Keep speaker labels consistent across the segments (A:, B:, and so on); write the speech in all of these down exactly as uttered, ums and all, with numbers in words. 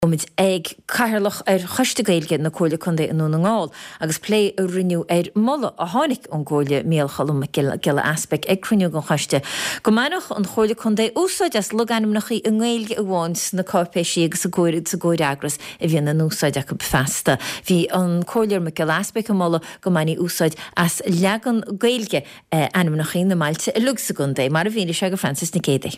A: Omid ag cairlach ar chuiste gailge na cóile chundé in nún ngáil, agus plé a rinnew ar molla a hánig an cóile méal chalum gile aspect ag cruniú gan chuiste. Go mainach an cóile chundé úsáid as luganim nach í an gailge a bháins na cápéisi agus a góirid sa góir agras a bhíon na úsáid ac festa. Bhí an cóilear me gile aspect a molla go maini úsáid as legan gailge anam nach í na mailte a lug sa gundé, mar a bhíine se go Francis na Gédé.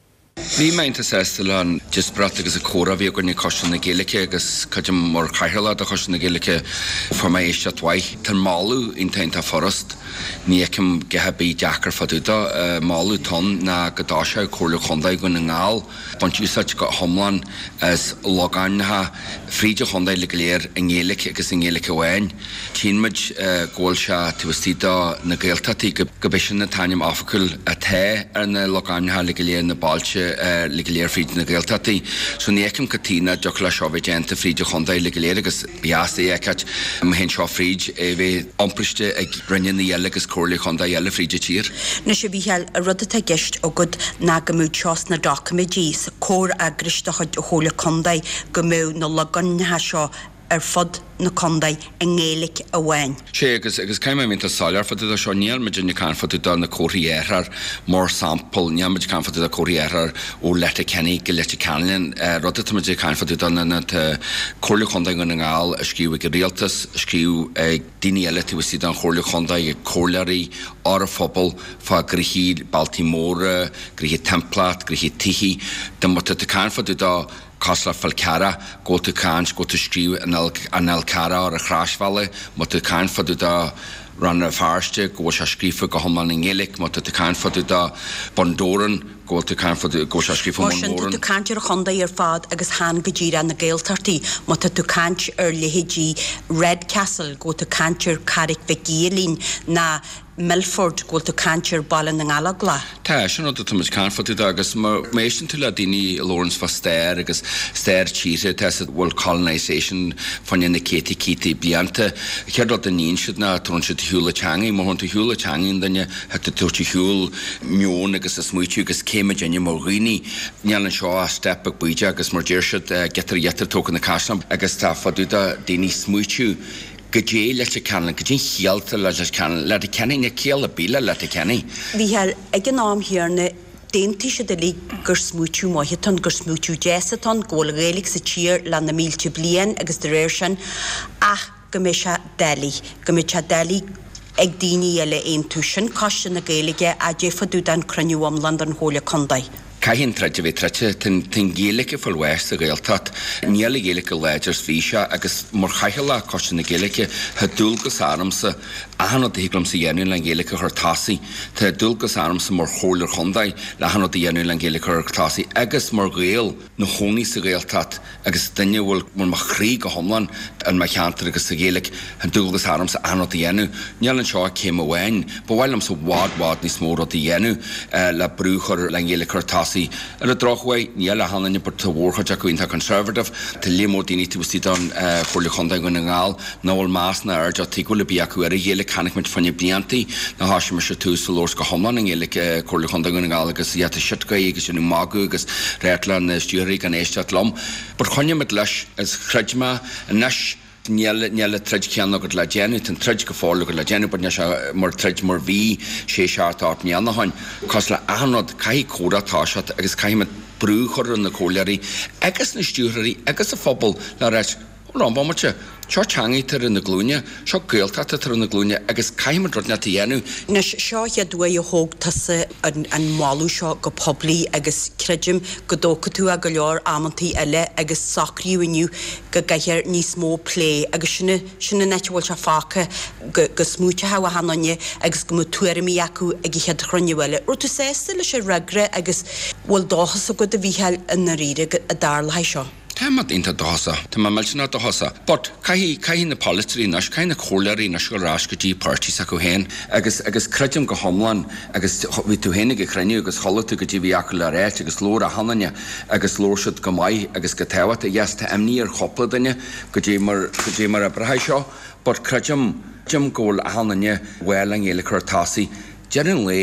B: Bhí maintas éisteán just brat agus a córa bhí gur ní cosisian na Gaeilge agus caidim mar caitheala a cosisian na Gaeilge formé éiste twaith tan málu in tainta forest ní ecim gethe bí deachar fadúda málu ton na godáise cóirle chundaid go na ngáil bant úsáid go homlan as logáinetha fríide chundaid le léir in Gaeilge agus in Gaeilge bhain tíimid ggóil se tuastída na Gaeltataí go bisin na tainnim áfacúil a té ar na logáinetha le léir na báilte le léir fríide na Gaeltataí so ní ecim catína deoch le seo bheith déanta fríide chundaid le léir agus bíasta écait am hen seo fríd é bheith ompriste ag rinne na dhéile agus cóirla chundaid dhéile fríide tír.
C: Na sé bhíheal a rud a gist ó gud na go mú teos na documentís cór a gristeach a hóla chundaid go mú na laganne seo ar fod na chundaid in Gaeilge a bhain.
B: Sé agus agus caiime mínta sáilear fad a seo níl meid ní can fad na cóirí éithar mór sampl níl can fad a cóirí éithar ó leta cenny go leta canan rud a meid can fad na cóirla chundaid go na ngáil a scríú ag rialtas scríú ag daoine eile tú sí an cóirla chundaid ag cóirlaí ára phobal fá grithí Baltimore grithí Templat grithí Tihí de mu a can fad da Cosla Falcara, go to Cans, go to Strew and Alcara or a Crashvalley, but to Can for the run of Farste, go to Skrifa, go home on Gaelic, but to Can for the Bondoran, go to Can for the go to Skrifa Bondoran.
C: Motion to Canch your Honda your fad, agus Han Gajira and the Gaeltarty, but to Canch early Hiji, Red Castle, go to Canch your Carrick Vigilin, na Milford go to Cancher Ballin and Alagla.
B: Tá, sin nó tá muid can fotú agus méisian tú le daoine Lawrence fa stair agus stair tíre tá world colonization fanne na Katie Kitty blianta. Cheir dat den níon siad na tron siad hiúla teangaí, mar honnta hiúla teangaí danne het tú tú hiúl mion agus a smuitiú agus céime enne mar rií nealan seo a step ag buide agus mar déir siad getar yetar tócan na casam agus tá fadú daoine smuitiú Gajé let a can, Gajin Hialta let a can, let a canning a kill a bila let a canning.
C: We have a gnome here in the Daintish the league Gersmuchu Mohiton, Gersmuchu Jesseton, Gol Relics a cheer, Lana Mil Chiblian, against the Ration, Ah, Gamisha Deli, Gamicha Deli. Ag dini ele ein tushin, caution the Gaeilge, a Jeffadudan Cranuam London Holy Condai.
B: Caihin treide bhí treide tin Gaeilge full west a Gaeltat, níala Gaeilge legers físe agus mar chaicheala cosisian na Gaeilge ha dúlgus áramsa a hanna híglam sa dhéanú le Gaeilge chu tásaí, tá dúlgus áramsa mar chóir chundaid le hanna dhéanú le Gaeilge chu tásaí agus mar Gael na hóní sa Gaeltat agus duine bhfuil mar mar chrí go homlan an mai cheantar agus sa Gaeilge ha dúlgus áramsa a hanna dhéanú, níalan seo céim a bhain, ba bhailam sa wad wad ní smór a dhéanú le brúchar le Gaeilge chu tásaí. Ar a drochway níala hanna per to warcha jacuinta conservative te limo dini to sit on for le chundaid go na ngáil nóil más na ar jatigule biacu ar a dhéile canic mit fanne blianti na háisi mar se tú sa lors go homlan in Gaeilge cóir le chundaid go na ngáil agus iata sitga agus in magu agus réitlan na stúri gan éisteat lom but chonne mit leis as chreidma a neis Niele niele tredge ceanna go le déanú an tredge go fála go le déanú bar ne mar tredge mar bhí sé seart art níanana hain cos le anod cai córa táisiat agus caiime brú chur na cóilearí agus na stúraí agus a phobal le réit rambá mate seo teangaí tar in na glúine seo Gaelta tar in na glúine agus caiime rud na dhéanú
C: Nes seo headú a hóg tasa an máú seo go poblí agus creidim go dócha tú a go leor amantaí eile agus sacríú iniu go gaiir níos mó plé agus sinna sinna netbhil se fácha go smúte ha a hanne agus go tuairimí acu ag head chrunnehile. Ru tú sésta lei sé regre agus bhfuil dáchas a go a bhíheil in na riide a darla seo.
B: Támat inta dosa, tá melchna dosa. But cai cai na politry nas cai na cóilearí nas go rás go dí party sa go hen agus agus credim go homlan agus vi tú hennig go creniu agus chola tú go dí bhí le réit agus lór a hanne agus lórsad go mai agus go táhat a yes tá amní ar chopla danne go dí mar go dí mar a brahai seo, but credim Jim Gol a hanne well an Gaeilge chu tásaí Jerin le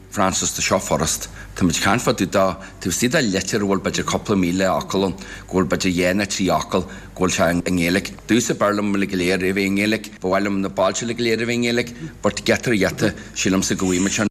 B: Francis de Shaw Forest. Tá muid canfa tú dá tú si a letter bhil beidir coppla míle acalan, ghil beidir dhéana trí acal, ghil se an ggéalaigh. Dús a barlam le léir a bhí ggéalaigh, bhhailm na báilte le léir a bhí ggéalaigh, bart getar dhéata sílam sa gohfuime